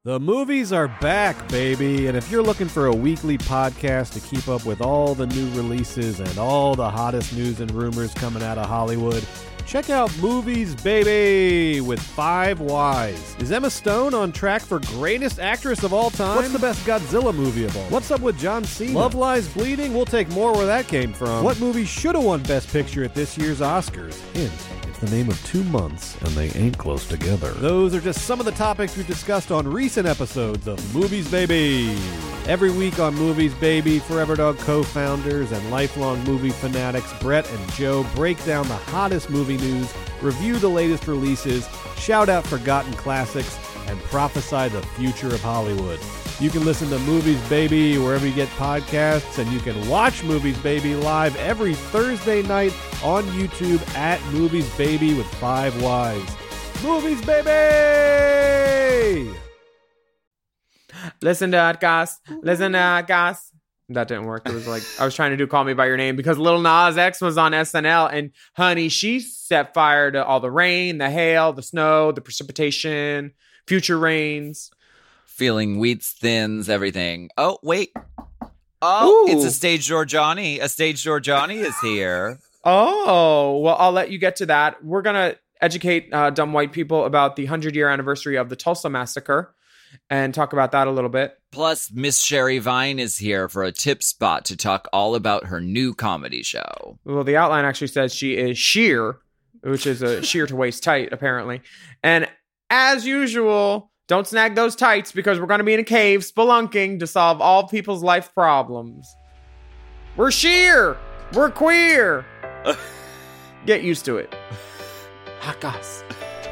The movies are back, baby, and if you're looking for a weekly podcast to keep up with all the new releases and all the hottest news and rumors coming out of Hollywood, check out Movies, Baby, with 5 Ys. Is Emma Stone on track for greatest actress of all time? What's the best Godzilla movie of all? What's up with John Cena? Love Lies Bleeding? We'll take more where that came from. What movie should have won Best Picture at this year's Oscars? Hint. The name of 2 months, and they ain't close together. Those are just some of the topics we've discussed on recent episodes of Movies Baby. Every week on Movies Baby, Forever Dog co-founders and lifelong movie fanatics Brett and Joe break down the hottest movie news, review the latest releases, shout out forgotten classics, and prophesy the future of Hollywood. You can listen to Movies Baby wherever you get podcasts, and you can watch Movies Baby live every Thursday night on YouTube at Movies Baby with 5 Ys. Movies Baby! Listen to it, guys. Listen to it, guys. That didn't work. It was like, I was trying to do Call Me By Your Name because Lil Nas X was on SNL, and honey, she set fire to all the rain, the hail, the snow, the precipitation, future rains. Feeling wheats, thins, everything. Oh, wait. Oh, Ooh. It's a stage door Johnny. A stage door Johnny is here. Oh, well, I'll let you get to that. We're going to educate dumb white people about the 100-year anniversary of the Tulsa Massacre and talk about that a little bit. Plus, Miss Sherry Vine is here for a tip spot to talk all about her new comedy show. Well, the outline actually says she is sheer, which is a sheer to waist tight, apparently. And as usual, don't snag those tights because we're going to be in a cave spelunking to solve all people's life problems. We're sheer. We're queer. Get used to it. Hot goss.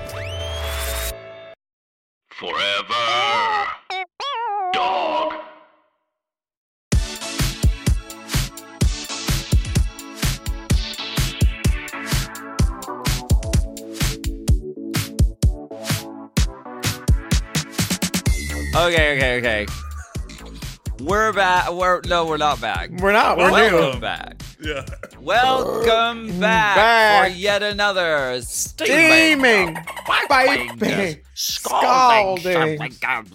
Forever Dog. Okay. We're back. We're not back. We're not. We're Welcome new. back. Yeah. Welcome back, Back. for yet another Steaming. Piping. Scalding.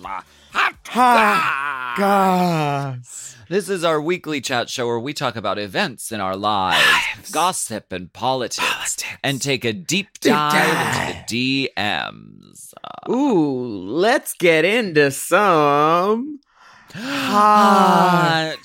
Hot goss. This is our weekly chat show where we talk about events in our lives, gossip and politics, and take a deep dive into the DMs. Ooh, let's get into some hot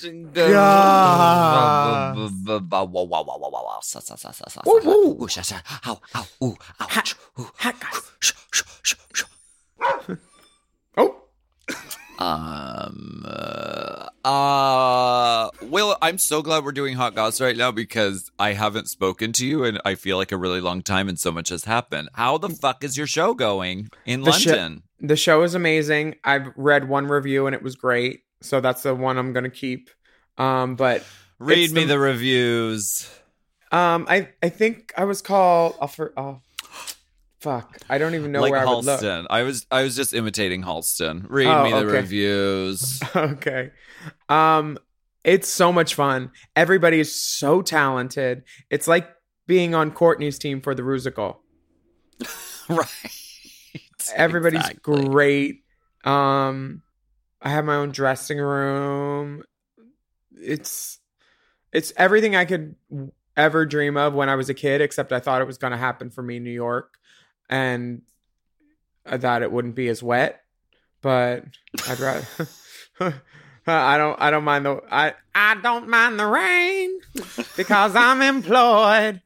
Will, I'm so glad we're doing hot goss right now because I haven't spoken to you and I feel like a really long time and so much has happened. How the fuck is your show going in London? The show is amazing. I've read one review and it was great. So that's the one I'm going to keep. But read me the reviews. I think I was called fuck. I don't even know like where Halston. I would look. I was just imitating Halston. Read me the reviews. Okay. It's so much fun. Everybody is so talented. It's like being on Courtney's team for the Rusical. Right. Everybody's Exactly. great. I have my own dressing room. It's everything I could ever dream of when I was a kid, except I thought it was going to happen for me in New York, and I thought it wouldn't be as wet. But I'd rather. I don't mind I don't mind the rain because I'm employed.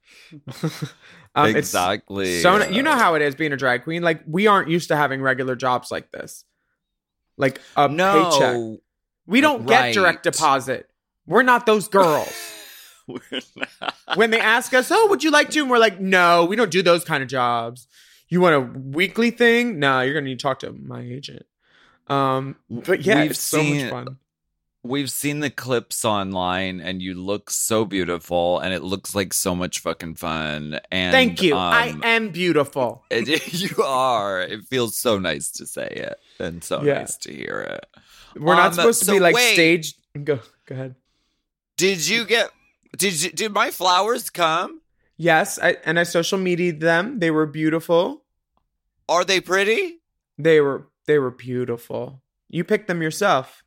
Exactly. So you know how it is being a drag queen. Like, we aren't used to having regular jobs like this. Like a paycheck. We don't get direct deposit. We're not those girls. We're not. When they ask us, "Oh, would you like to?" and we're like, "No, we don't do those kind of jobs." You want a weekly thing? No, you're gonna need to talk to my agent. But yeah, it's so much fun. We've seen the clips online, and you look so beautiful, and it looks like so much fucking fun. And Thank you. I am beautiful. You are. It feels so nice to say it, and so nice to hear it. We're not supposed to be like wait. staged. Go ahead. Did my flowers come? Yes, I social media'd them. They were beautiful. Are they pretty? They They were beautiful. You picked them yourself.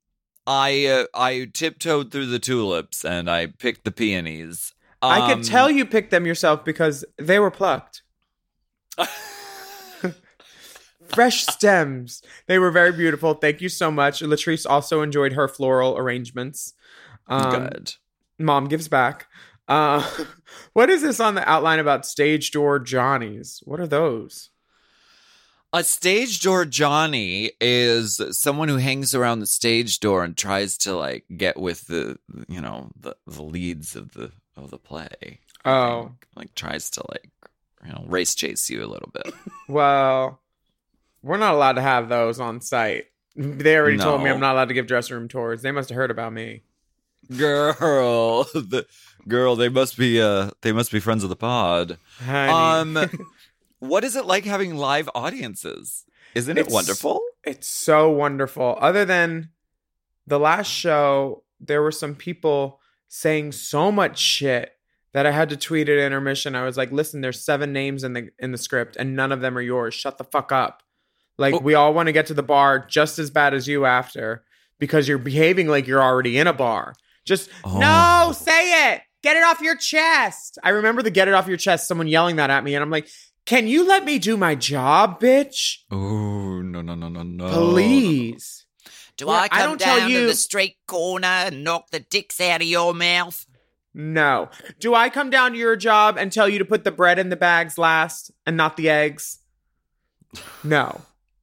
I tiptoed through the tulips and I picked the peonies. I could tell you picked them yourself because they were plucked. Fresh stems. They were very beautiful. Thank you so much. Latrice also enjoyed her floral arrangements. Good. Mom gives back. What is this on the outline about stage door Johnnies? What are those? A stage door Johnny is someone who hangs around the stage door and tries to like get with the leads of the play. Oh, Like tries to race chase you a little bit. well, we're not allowed to have those on site. They already told me No. I'm not allowed to give dressing room tours. They must have heard about me. Girl, they must be friends of the pod. Honey. What is it like having live audiences? Isn't it wonderful? It's so wonderful. Other than the last show, there were some people saying so much shit that I had to tweet at intermission. I was like, listen, there's 7 names in the script and none of them are yours. Shut the fuck up. Like, we all want to get to the bar just as bad as you after because you're behaving like you're already in a bar. Just, no, say it. Get it off your chest. I remember the get it off your chest, someone yelling that at me. And I'm like, can you let me do my job, bitch? Oh, no. Please. Do Yeah, I I come don't tell down you- to the street corner and knock the dicks out of your mouth? No. Do I come down to your job and tell you to put the bread in the bags last and not the eggs? No.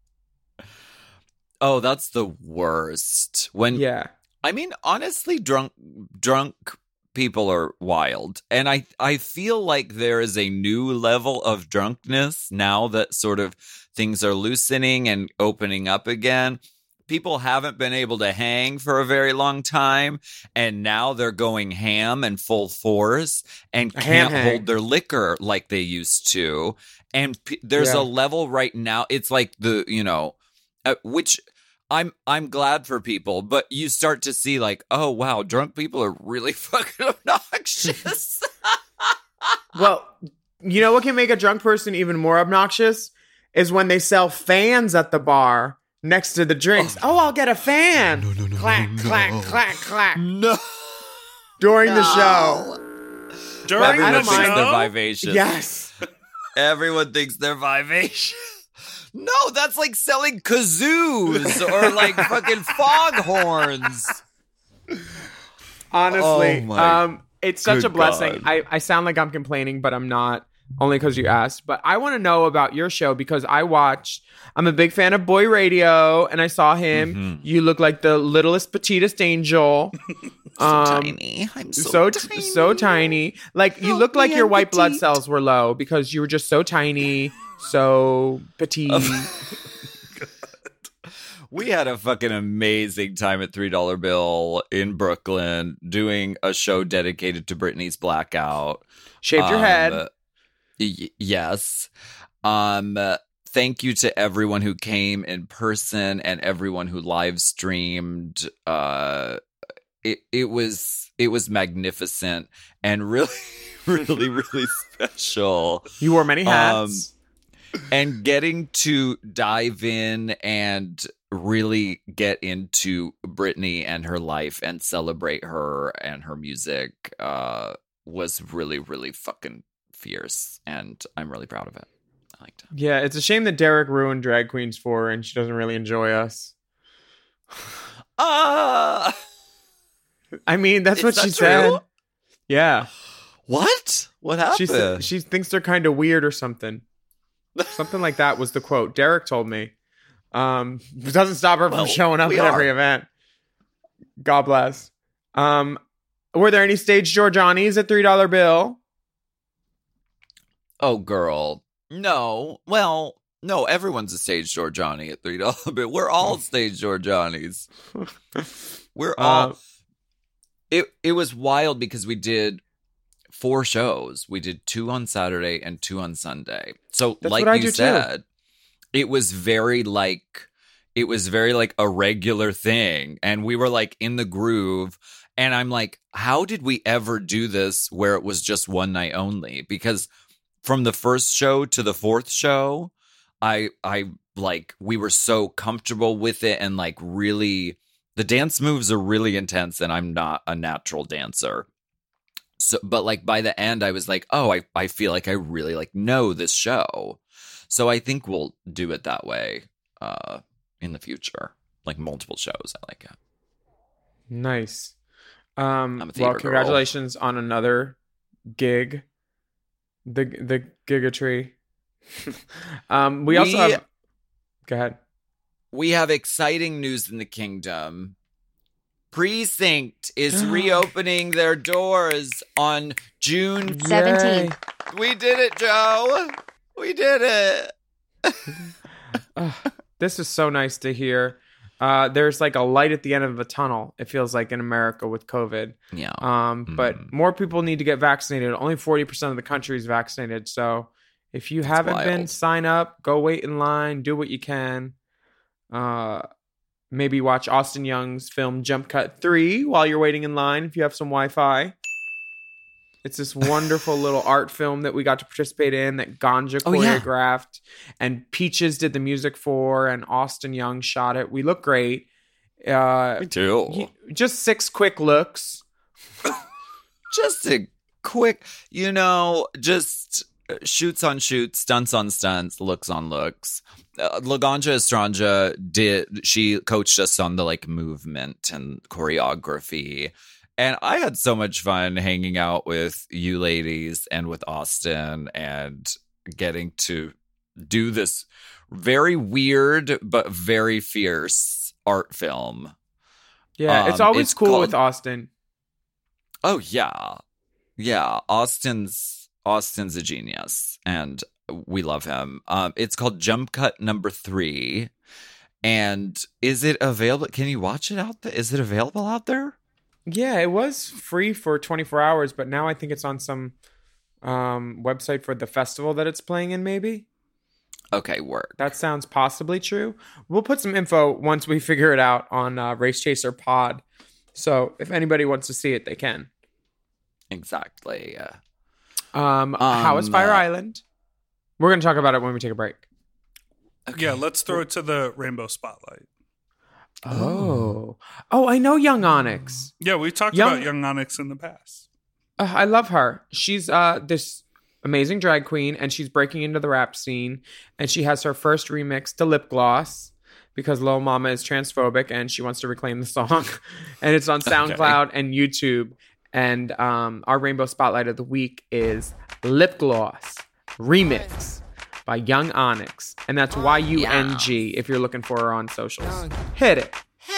Oh, that's the worst. Yeah. I mean, honestly, drunk people are wild. And I feel like there is a new level of drunkenness now that sort of things are loosening and opening up again. People haven't been able to hang for a very long time, and now they're going ham and full force and can't hang. hold their liquor like they used to. And there's Yeah. a level right now. It's like which I'm glad for people, but you start to see like, oh wow, drunk people are really fucking obnoxious. Well, you know what can make a drunk person even more obnoxious? Is when they sell fans at the bar next to the drinks. Oh, I'll get a fan. No. Clack, clack, clack, clack. No. During the show. During Everyone I don't thinks mind. they're vivacious. Yes. Everyone thinks they're vivacious. No, that's like selling kazoos or like fucking foghorns. Honestly, Oh my it's such good a blessing. God. I sound like I'm complaining, but I'm not. Only because you asked. But I want to know about your show because I'm a big fan of Boy Radio, and I saw him. Mhm. You look like the littlest, petitest angel. Tiny. I'm So tiny. Like, you look like your white blood cells were low because you were just so tiny, so petite. We had a fucking amazing time at $3 Bill in Brooklyn doing a show dedicated to Britney's Blackout. Shaved your head. Yes. Thank you to everyone who came in person and everyone who live streamed. It was magnificent and really, really, really special. You wore many hats. And getting to dive in and really get into Britney and her life and celebrate her and her music was really, really fucking fierce. And I'm really proud of it. I liked it. Yeah, it's a shame that Derek ruined Drag Queens for her and she doesn't really enjoy us. Ah! I mean, that's Is what that she said. true? Yeah. What? What happened? She thinks they're kind of weird or something. Something like that was the quote. Derek told me. It doesn't stop her from Well, showing up we at every are. event. God bless. Were there any stage door Johnnies at $3 Bill? Oh, girl. No. Well, no, everyone's a stage door Johnny at $3 Bill. We're all stage door Johnnies. We're all. It was wild because we did 4 shows. We did 2 on Saturday and 2 on Sunday. So, That's like what I you do, too. said, it was very like a regular thing, and we were like in the groove. And I'm like, how did we ever do this where it was just one night only? Because from the first show to the 4th show, I like, we were so comfortable with it, and like really the dance moves are really intense, and I'm not a natural dancer. So, but like by the end, I was like, oh, I feel like I really like know this show. So I think we'll do it that way in the future, like multiple shows. I like it. Nice. I'm a theater Well, girl. congratulations on another gig. The Gigatree. We also have. Go ahead. We have exciting news in the kingdom. Precinct is reopening their doors on June 17th. We did it, Joe. We did it. This is so nice to hear. There's like a light at the end of the tunnel, it feels like, in America with COVID. Yeah. But more people need to get vaccinated. Only 40% of the country is vaccinated. So if you haven't been, wild. sign up, go wait in line, do what you can. Maybe watch Austin Young's film Jump Cut 3 while you're waiting in line if you have some Wi-Fi. It's this wonderful little art film that we got to participate in that Ganja choreographed, and Peaches did the music for, and Austin Young shot it. We look great. Me too. Just 6 quick looks. Just a quick, just shoots on shoots, stunts on stunts, looks on looks. Laganja Estranja she coached us on the like movement and choreography. And I had so much fun hanging out with you ladies and with Austin and getting to do this very weird but very fierce art film. Yeah, it's always it's cool called- with Austin. Oh yeah. Yeah, Austin's a genius, and we love him. It's called Jump Cut number 3. And is it available? Can you watch it out there? Is it available out there? Yeah, it was free for 24 hours, but now I think it's on some website for the festival that it's playing in, maybe. Okay, work. That sounds possibly true. We'll put some info once we figure it out on Race Chaser Pod. So if anybody wants to see it, they can. Exactly. How is Fire Island? We're going to talk about it when we take a break. Okay. Yeah, let's throw it to the Rainbow Spotlight. Oh, I know Young Onyx. Yeah, we talked about Young Onyx in the past. I love her. She's this amazing drag queen, and she's breaking into the rap scene. And she has her first remix to Lip Gloss because Lil Mama is transphobic and she wants to reclaim the song. And it's on SoundCloud and YouTube. And our Rainbow Spotlight of the week is Lip Gloss Remix by Young Onyx. And that's YUNG if you're looking for her on socials. Hit it.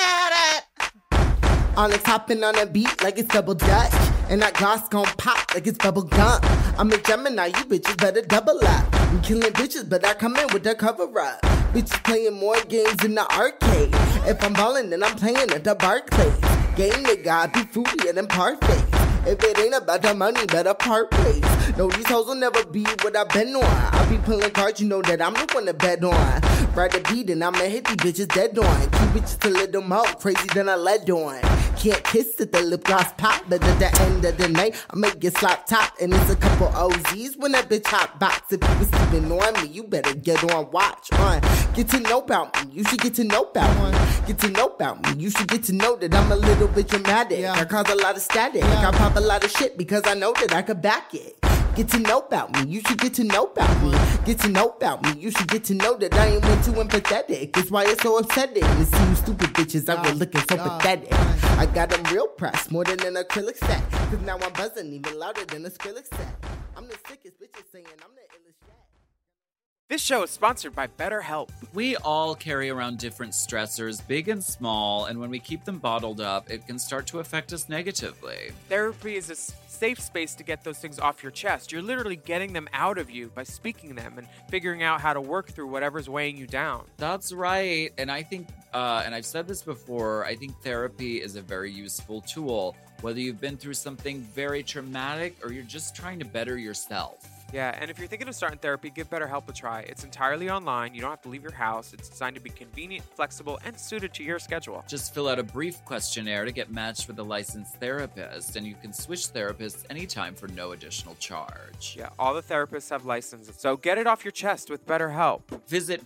Onyx hopping on a beat like it's double dutch. And that gloss gon' pop like it's bubble gum. I'm a Gemini, you bitches better double up. I'm killing bitches, but I come in with the cover up. Bitches playing more games in the arcade. If I'm ballin', then I'm playing at the Barclays. Game nigga, I be fruitier than parfaits. If it ain't about the money, better part ways. No, these hoes will never be what I've been on. I be pulling cards, you know that I'm the one to bet on. Ride the beat and I'ma hit these bitches dead on. Keep bitches to let them out, crazy than I led on. Can't kiss it, the lip gloss pop. But at the end of the night, I make it slap top. And it's a couple OZs when that bitch hot box. If you was sleeping on me, you better get on watch. Get to know about me, you should get to know about me. Get to know about me, you should get to know that I'm a little bit dramatic. I cause a lot of static, I pop a lot of shit because I know that I could back it. Get to know about me, you should get to know about me. Get to know about me, you should get to know that I ain't way too empathetic. It's why it's so upsetting to see you stupid bitches out here looking so pathetic. I got them real press, more than an acrylic set. Cause now I'm buzzing even louder than a Skrillex set. I'm the sickest bitches saying I'm the illest yet. This show is sponsored by BetterHelp. We all carry around different stressors, big and small, and when we keep them bottled up, it can start to affect us negatively. Therapy is a safe space to get those things off your chest. You're literally getting them out of you by speaking them and figuring out how to work through whatever's weighing you down. That's right. And I think, and I've said this before, I think therapy is a very useful tool, whether you've been through something very traumatic or you're just trying to better yourself. Yeah, and if you're thinking of starting therapy, give BetterHelp a try. It's entirely online. You don't have to leave your house. It's designed to be convenient, flexible, and suited to your schedule. Just fill out a brief questionnaire to get matched with a licensed therapist, and you can switch therapists anytime for no additional charge. Yeah, all the therapists have licenses, so get it off your chest with BetterHelp. Visit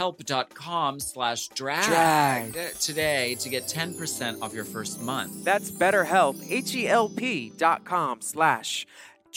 betterhelp.com/drag today to get 10% off your first month. That's BetterHelp, HELP.com/drag.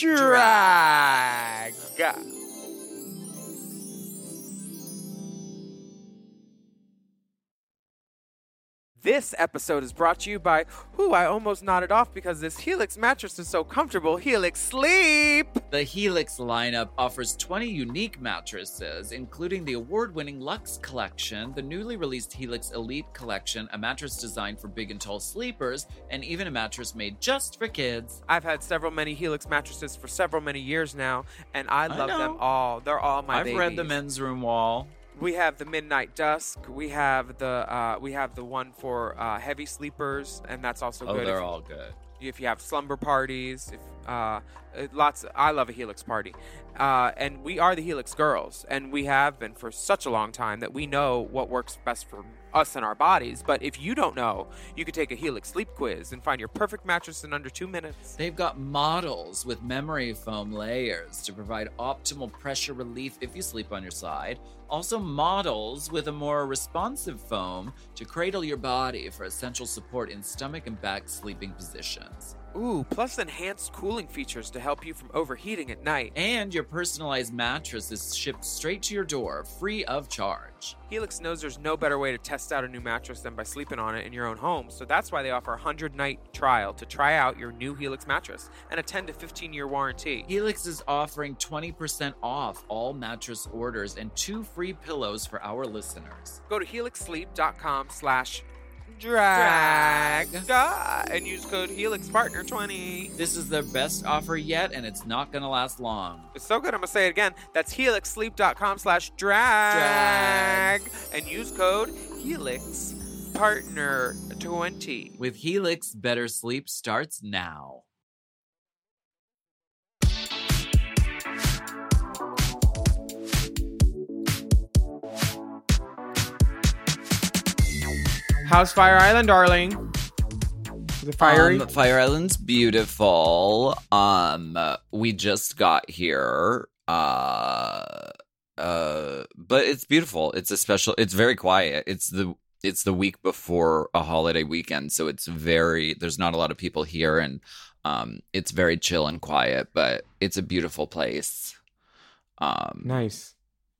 This episode is brought to you by, I almost nodded off because this Helix mattress is so comfortable. Helix Sleep! The Helix lineup offers 20 unique mattresses, including the award-winning Luxe Collection, the newly released Helix Elite Collection, a mattress designed for big and tall sleepers, and even a mattress made just for kids. I've had many Helix mattresses for many years now, and I love them all. They're all my babies. I've read the men's room wall. We have the Midnight Dusk. We have the one for heavy sleepers, and that's also good. Oh, they're all good. If you have slumber parties, I love a Helix party. And we are the Helix girls, and we have been for such a long time that we know what works best for us and our bodies. But if you don't know, you could take a Helix sleep quiz and find your perfect mattress in under 2 minutes. They've got models with memory foam layers to provide optimal pressure relief if you sleep on your side. Also models with a more responsive foam to cradle your body for essential support in stomach and back sleeping positions. Ooh, plus enhanced cooling features to help you from overheating at night. And your personalized mattress is shipped straight to your door, free of charge. Helix knows there's no better way to test out a new mattress than by sleeping on it in your own home, so that's why they offer a 100-night trial to try out your new Helix mattress and a 10 to 15-year warranty. Helix is offering 20% off all mattress orders and 2 free pillows for our listeners. Go to helixsleep.com/drag and use code HelixPartner20. This is their best offer yet, and it's not going to last long. It's so good, I'm going to say it again. That's helixsleep.com/drag and use code HelixPartner20. With Helix, better sleep starts now. How's Fire Island, darling? Is it fiery? Fire Island's beautiful. We just got here. But it's beautiful. It's very quiet. It's the week before a holiday weekend, so there's not a lot of people here, and it's very chill and quiet, but it's a beautiful place. Nice.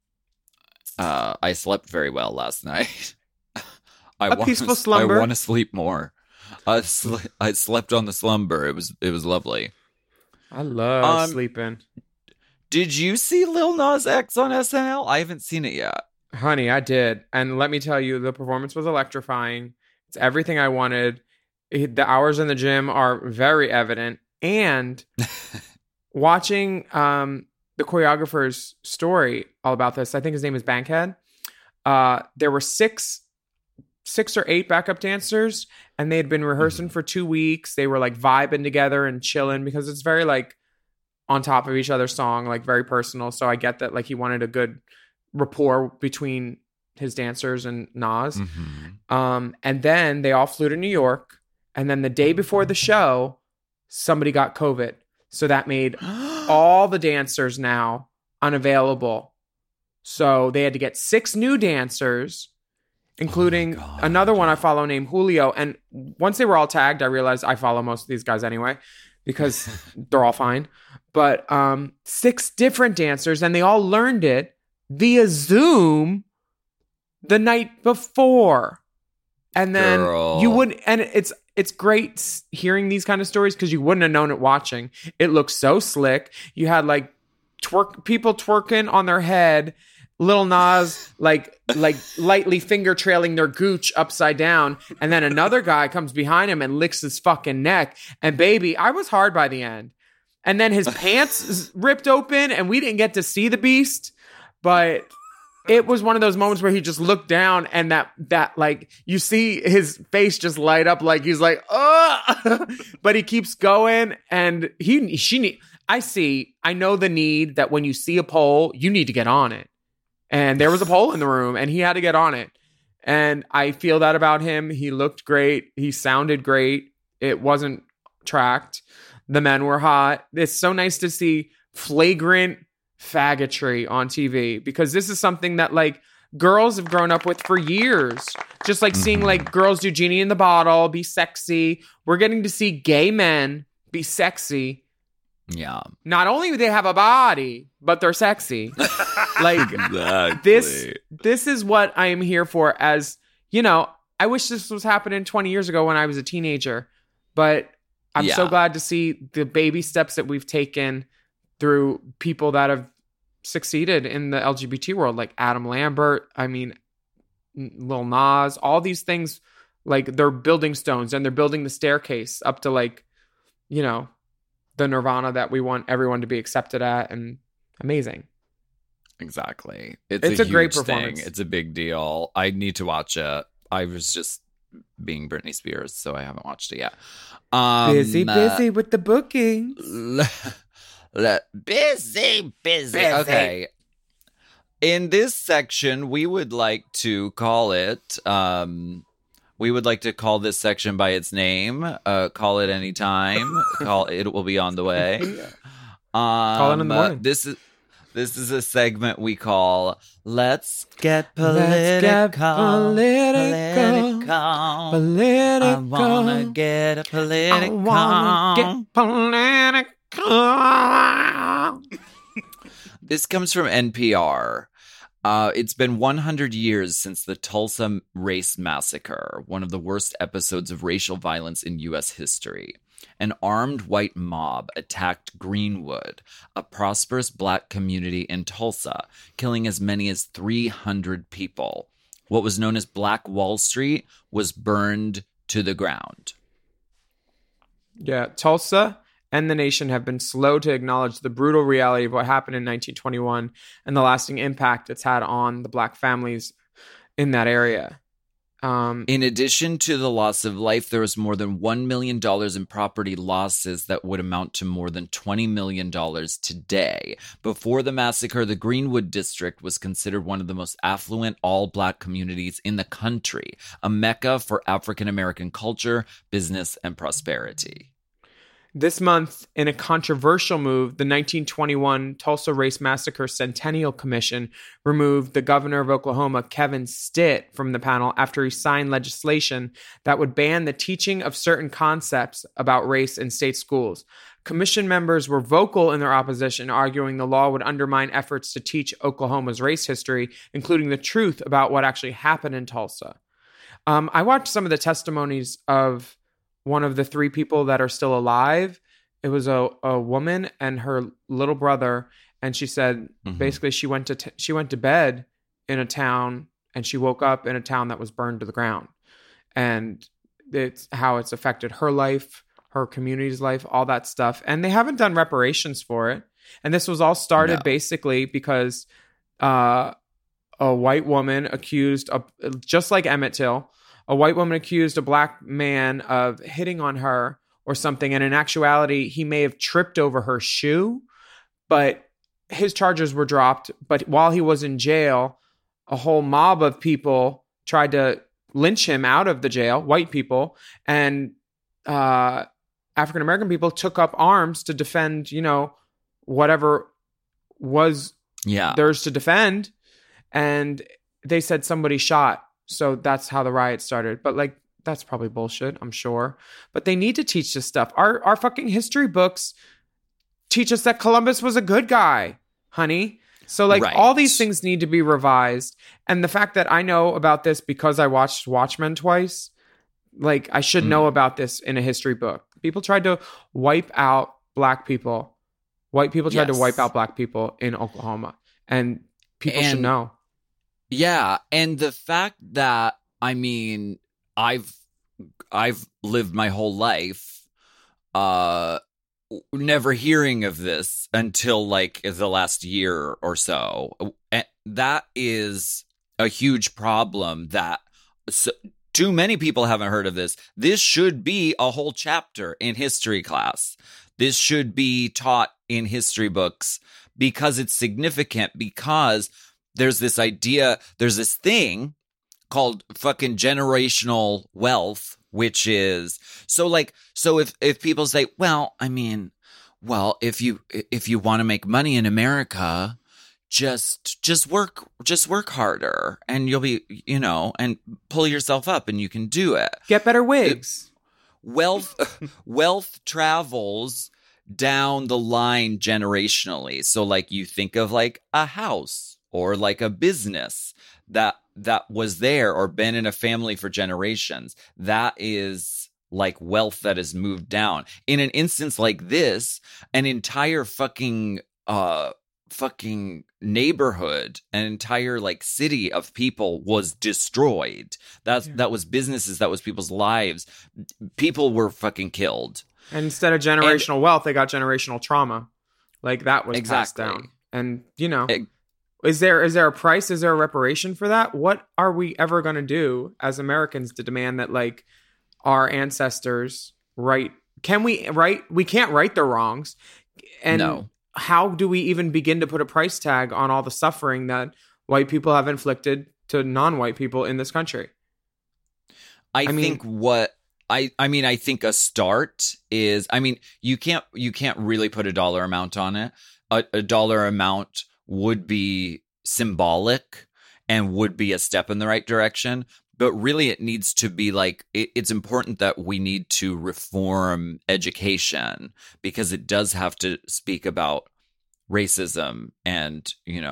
I slept very well last night. Peaceful slumber. I want to sleep more. I slept on the slumber. It was lovely. I love sleeping. Did you see Lil Nas X on SNL? I haven't seen it yet. Honey, I did. And let me tell you, the performance was electrifying. It's everything I wanted. The hours in the gym are very evident. And watching the choreographer's story all about this, I think his name is Bankhead. There were six or eight backup dancers, and they had been rehearsing for 2 weeks. They were like vibing together and chilling because it's very like on top of each other's song, like very personal. So I get that like he wanted a good rapport between his dancers and Nas. Mm-hmm. And then they all flew to New York. And then the day before the show, somebody got COVID. So that made all the dancers now unavailable. So they had to get 6 new dancers, including another one I follow named Julio. And once they were all tagged, I realized I follow most of these guys anyway because they're all fine. But 6 different dancers, and they all learned it via Zoom the night before. And then you wouldn't, and it's great hearing these kind of stories because you wouldn't have known it watching. It looked so slick. You had like people twerking on their head, Lil Nas like lightly finger trailing their gooch upside down, and then another guy comes behind him and licks his fucking neck. And baby, I was hard by the end. And then his pants ripped open, and we didn't get to see the beast, but it was one of those moments where he just looked down, and that like you see his face just light up, like he's like, oh, but he keeps going, and I know the need that when you see a poll, you need to get on it. And there was a poll in the room and he had to get on it. And I feel that about him. He looked great. He sounded great. It wasn't tracked. The men were hot. It's so nice to see flagrant faggotry on TV because this is something that like girls have grown up with for years. Just like seeing like girls do Genie in the Bottle, be sexy. We're getting to see gay men be sexy. Yeah. Not only do they have a body, but they're sexy. Like this is what I am here for. As you know, I wish this was happening 20 years ago when I was a teenager, but I'm so glad to see the baby steps that we've taken through people that have succeeded in the LGBT world, like Adam Lambert. I mean, Lil Nas, all these things, like they're building stones and they're building the staircase up to like, you know, the nirvana that we want everyone to be accepted at, and amazing. Exactly. It's a great huge performance. Thing. It's a big deal. I need to watch it. I was just being Britney Spears, so I haven't watched it yet. Busy with the bookings. Busy. Okay. In this section, we would like to call it... we would like to call this section by its name. Call it anytime. It will be on the way. Call it in the morning. This is a segment we call Let's Get Political. I wanna get political. This comes from NPR. It's been 100 years since the Tulsa Race Massacre, one of the worst episodes of racial violence in U.S. history. An armed white mob attacked Greenwood, a prosperous black community in Tulsa, killing as many as 300 people. What was known as Black Wall Street was burned to the ground. Yeah, Tulsa and the nation have been slow to acknowledge the brutal reality of what happened in 1921 and the lasting impact it's had on the black families in that area. In addition to the loss of life, there was more than $1 million in property losses that would amount to more than $20 million today. Before the massacre, the Greenwood District was considered one of the most affluent all-black communities in the country, a mecca for African-American culture, business, and prosperity. This month, in a controversial move, the 1921 Tulsa Race Massacre Centennial Commission removed the governor of Oklahoma, Kevin Stitt, from the panel after he signed legislation that would ban the teaching of certain concepts about race in state schools. Commission members were vocal in their opposition, arguing the law would undermine efforts to teach Oklahoma's race history, including the truth about what actually happened in Tulsa. I watched some of the testimonies of one of the three people that are still alive. It was a woman and her little brother, and she said basically she went to bed in a town and she woke up in a town that was burned to the ground, and it's how it's affected her life, her community's life, all that stuff. And they haven't done reparations for it. And this was all started basically because a white woman accused of, just like Emmett Till, a white woman accused a black man of hitting on her or something. And in actuality, he may have tripped over her shoe, but his charges were dropped. But while he was in jail, a whole mob of people tried to lynch him out of the jail, white people, and African-American people took up arms to defend, whatever was theirs to defend. And they said somebody shot. So that's how the riot started. But that's probably bullshit, I'm sure. But they need to teach this stuff. Our fucking history books teach us that Columbus was a good guy, honey. So all these things need to be revised. And the fact that I know about this because I watched Watchmen twice, I should know about this in a history book. People tried to wipe out black people. White people tried to wipe out black people in Oklahoma. And people should know. Yeah, and the fact that, I've lived my whole life never hearing of this until the last year or so. And that is a huge problem that too many people haven't heard of this. This should be a whole chapter in history class. This should be taught in history books because it's significant, because there's this idea, there's this thing called fucking generational wealth, which is so if people say, if you want to make money in America, just work harder and you'll be, and pull yourself up and you can do it. Get better wigs. Wealth travels down the line generationally. So like you think of like a house or like a business that was there or been in a family for generations. That is like wealth that has moved down. In an instance like this, an entire fucking neighborhood, an entire like city of people was destroyed. That was businesses, that was people's lives. People were fucking killed. And instead of generational wealth, they got generational trauma. Like that was passed down. And is there a price? Is there a reparation for that? What are we ever going to do as Americans to demand that like our ancestors right? We can't right their wrongs. And no. How do we even begin to put a price tag on all the suffering that white people have inflicted to non-white people in this country? I think a start is, you can't really put a dollar amount on it. A dollar amount would be symbolic and would be a step in the right direction. But really, it needs to be like, it's important that we need to reform education because it does have to speak about racism and,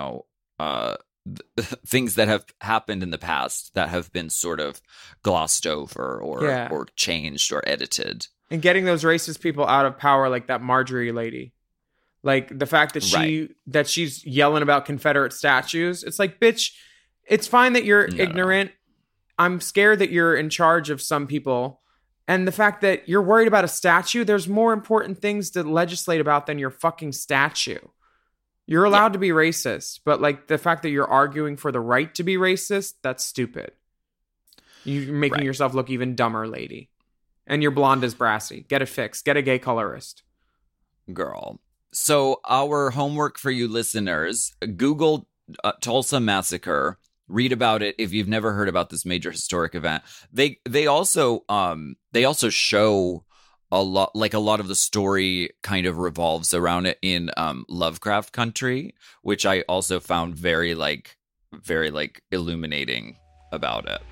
things that have happened in the past that have been sort of glossed over or changed or edited. And getting those racist people out of power, like that Marjorie lady. Like the fact that she's yelling about Confederate statues. It's like, bitch, it's fine that you're ignorant. I'm scared that you're in charge of some people. And the fact that you're worried about a statue, there's more important things to legislate about than your fucking statue. You're allowed to be racist, but like the fact that you're arguing for the right to be racist, that's stupid. You're making yourself look even dumber, lady. And you're blonde as Brassy. Get it fixed. Get a gay colorist. Girl. So our homework for you listeners, Google Tulsa Massacre. Read about it if you've never heard about this major historic event. They also show a lot of the story kind of revolves around it in Lovecraft Country, which I also found very illuminating about it.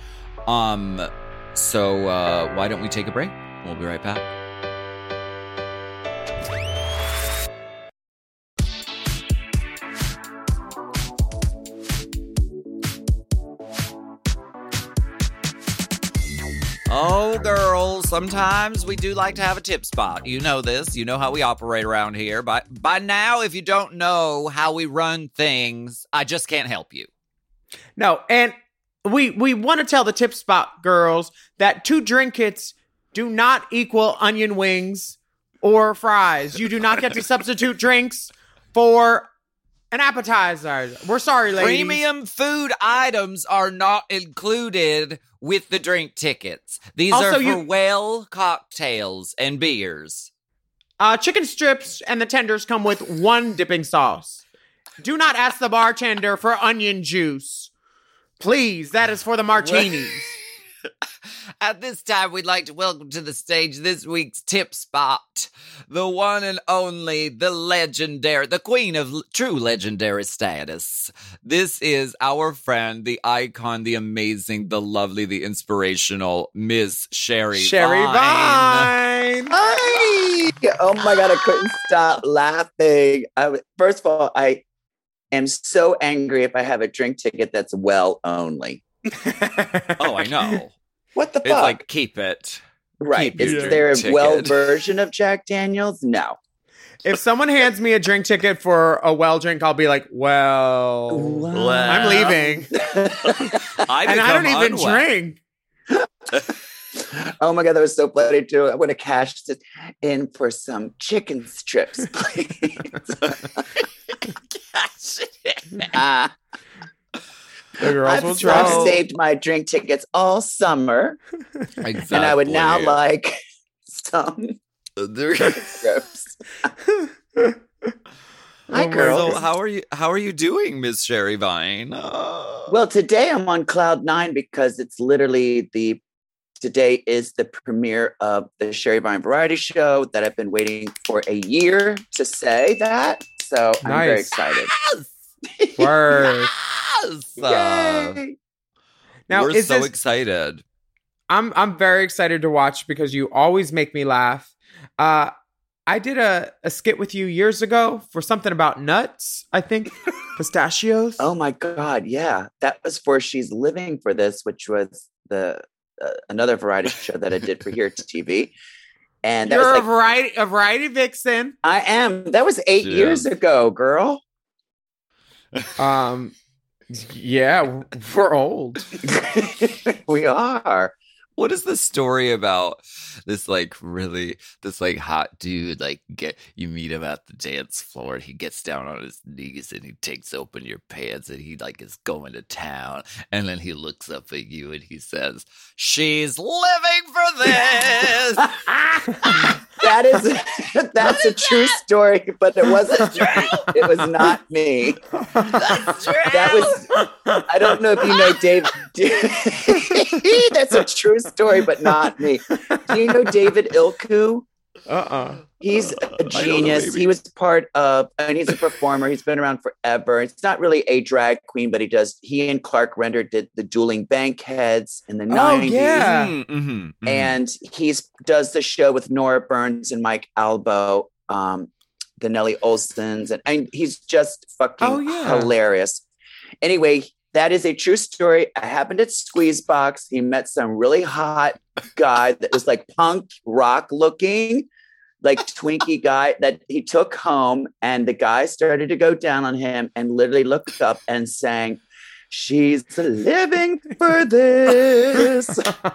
So why don't we take a break? We'll be right back. Oh, girls, sometimes we do like to have a tip spot. You know this. You know how we operate around here. But by now, if you don't know how we run things, I just can't help you. No, and we want to tell the tip spot girls that 2 drink kits do not equal onion wings or fries. You do not get to substitute drinks for an appetizer. We're sorry, ladies. Premium food items are not included with the drink tickets. These also, are for whale cocktails and beers. Chicken strips and the tenders come with 1 dipping sauce. Do not ask the bartender for onion juice. Please, that is for the martinis. At this time, we'd like to welcome to the stage this week's tip spot, the one and only, the legendary, the queen of true legendary status. This is our friend, the icon, the amazing, the lovely, the inspirational Miss Sherry Vine. Hi! Oh my God, I couldn't stop laughing. First of all, I am so angry if I have a drink ticket that's well only. Oh, I know. What the fuck? It's like, keep it. Right. Keep Is your there a ticket. well version of Jack Daniels? No. If someone hands me a drink ticket for a well drink, I'll be like, well, I'm leaving. And I don't even drink. Oh my God, that was so funny too. I want to cash this in for some chicken strips, please. Cash it in. I've saved my drink tickets all summer. Exactly. And I would now like some strips. Hi, girls. So how are you doing, Miss Sherry Vine? Well, today I'm on cloud nine because it's literally today is the premiere of the Sherry Vine Variety Show that I've been waiting for a year to say that. So I'm very Nice. excited. Word. Yay! Now, we're is so this- excited. I'm very excited to watch because you always make me laugh. I did a skit with you years ago for something about nuts, I think. Pistachios. Oh my God. Yeah. That was for She's Living for This, which was another variety show that I did for Here TV. And that You're was like, a variety vixen. I am. That was 8 Yeah. years ago, girl. Yeah, we're old. We are. What is the story about this hot dude? You meet him at the dance floor and he gets down on his knees and he takes open your pants and he is going to town, and then he looks up at you and he says, "She's living for this." That's a true story, but it wasn't true. It was not me. That's true. That was. I don't know if you know Dave. That's a true story, but not me. Do you know David Ilku? He's a genius. He was part of, and he's a performer. He's been around forever. It's not really a drag queen, but he and Clark Render did the Dueling Bankheads in the 90s. Yeah. Mm-hmm. And does the show with Nora Burns and Mike Albo, the Nellie Olsons, and he's just fucking hilarious. Anyway, that is a true story. I happened at Squeezebox. He met some really hot guy that was like punk rock looking, like Twinkie guy that he took home, and the guy started to go down on him and literally looked up and sang, "She's living for this."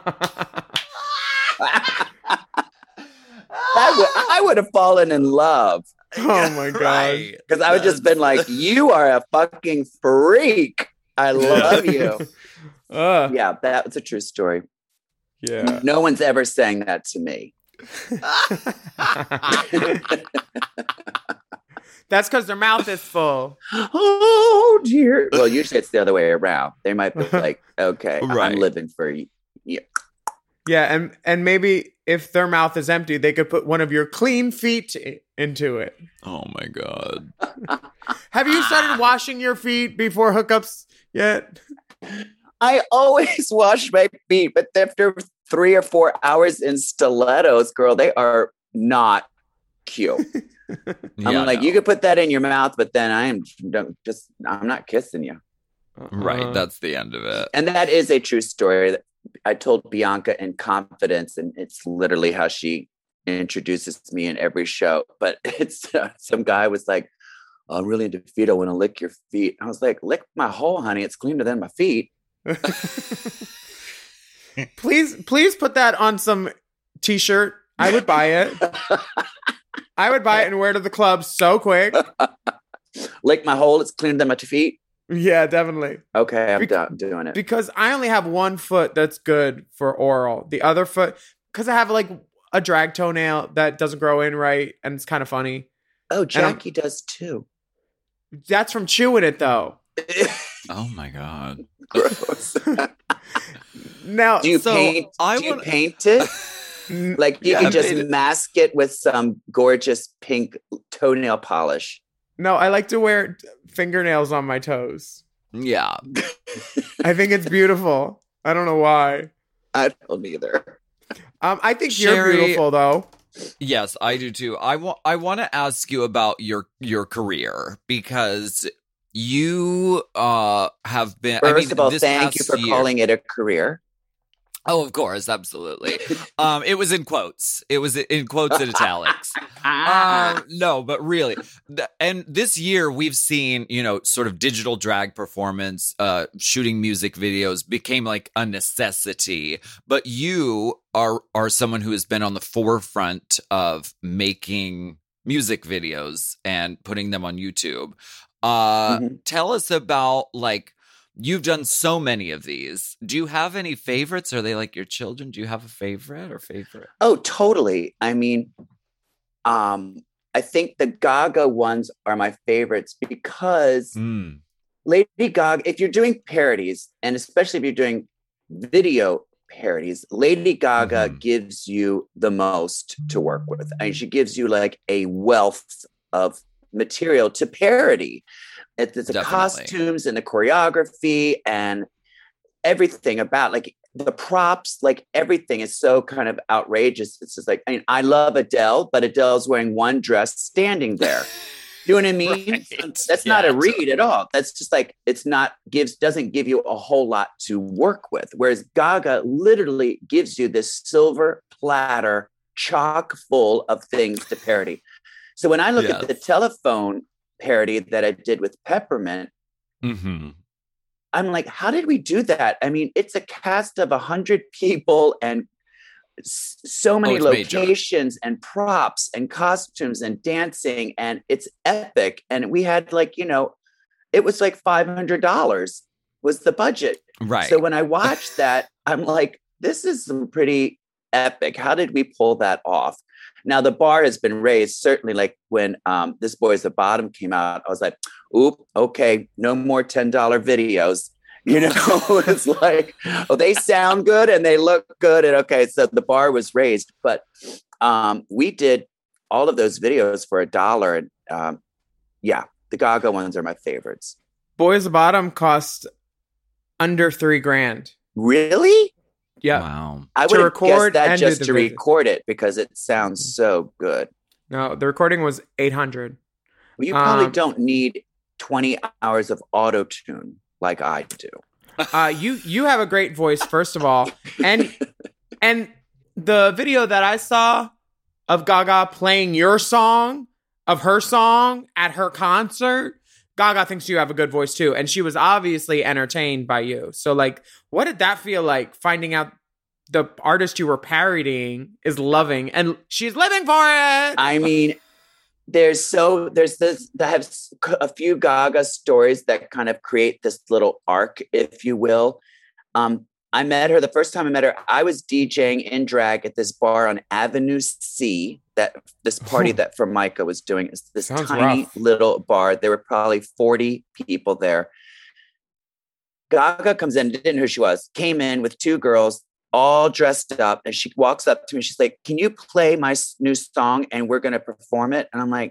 I would have fallen in love. Oh my God. Because I would just been like, "You are a fucking freak. I love you." Yeah, that was a true story. Yeah. No one's ever sang that to me. That's because their mouth is full. Oh dear. Well, usually it's the other way around. They might be like, "Okay, Right. I'm living for you." Yeah, and maybe if their mouth is empty, they could put one of your clean feet into it. Oh my God. Have you started washing your feet before hookups yet? I always wash my feet, but after 3 or 4 hours in stilettos, girl, they are not cute. I'm like, you could put that in your mouth, but then I'm not kissing you. Right, that's the end of it. And that is a true story that I told Bianca in confidence, and it's literally how she introduces me in every show. But it's some guy was like, "I'm really into feet. I want to lick your feet." I was like, "Lick my hole, honey. It's cleaner than my feet." Please put that on some t-shirt. I would buy it. I would buy it and wear it to the club so quick. Lick my hole. It's cleaner than my feet. Yeah, definitely. Okay, I'm doing it. Because I only have one foot that's good for oral. The other foot, because I have like a drag toenail that doesn't grow in right, and it's kind of funny. Oh, Jackie does too. That's from chewing it, though. Oh my God. Gross. Now, do you paint it? Like you can just mask it with some gorgeous pink toenail polish. No, I like to wear fingernails on my toes. Yeah. I think it's beautiful. I don't know why. I don't either. I think you're beautiful, though. Yes, I do too. I want to ask you about your career, because you have been. First of all, thank you for calling it a career. Oh, of course, absolutely. It was in quotes. It was in quotes in italics. No, but really. And this year we've seen, sort of digital drag performance, shooting music videos became like a necessity. But you are someone who has been on the forefront of making music videos and putting them on YouTube. Tell us about, like, you've done so many of these. Do you have any favorites? Are they like your children? Do you have a favorite? Oh, totally. I mean, I think the Gaga ones are my favorites because Lady Gaga, if you're doing parodies, and especially if you're doing video parodies, Lady Gaga gives you the most to work with. I mean, she gives you like a wealth of material to parody. It's the costumes and the choreography and everything about like the props, like everything is so kind of outrageous. It's just like, I mean, I love Adele, but Adele's wearing one dress standing there. You know what I mean? Right. That's not a read at all. That's just like, doesn't give you a whole lot to work with. Whereas Gaga literally gives you this silver platter chock full of things to parody. So when I look at the telephone parody that I did with Peppermint, I'm like, how did we do that? I mean, it's a cast of 100 people and so many locations and props and costumes and dancing, and it's epic. And we had like, you know, it was like $500 was the budget. Right. So when I watched that, I'm like, this is some pretty epic. How did we pull that off? Now the bar has been raised. Certainly, like when This Boy's the Bottom came out, I was like, oop, okay, no more $10 videos. You know, it's like, oh, they sound good and they look good. And okay, so the bar was raised. But we did all of those videos for $1. And the Gaga ones are my favorites. Boys the Bottom cost under $3,000. Really? Yeah. Wow. I would have guessed that just to record it because it sounds so good. No, the recording was $800. Well, you probably don't need 20 hours of auto-tune like I do. You have a great voice, first of all. And the video that I saw of Gaga playing your song, of her song at her concert, Gaga thinks you have a good voice too. And she was obviously entertained by you. So like, what did that feel like, finding out the artist you were parodying is loving and she's living for it? I mean, there's this, I have a few Gaga stories that kind of create this little arc, if you will. I met her, the first time I met her, I was DJing in drag at this bar on Avenue C, this party that Formica was doing. It's this tiny little bar. There were probably 40 people there. Gaga comes in, didn't know who she was, came in with two girls, all dressed up, and she walks up to me. She's like, "Can you play my new song and we're going to perform it?" And I'm like,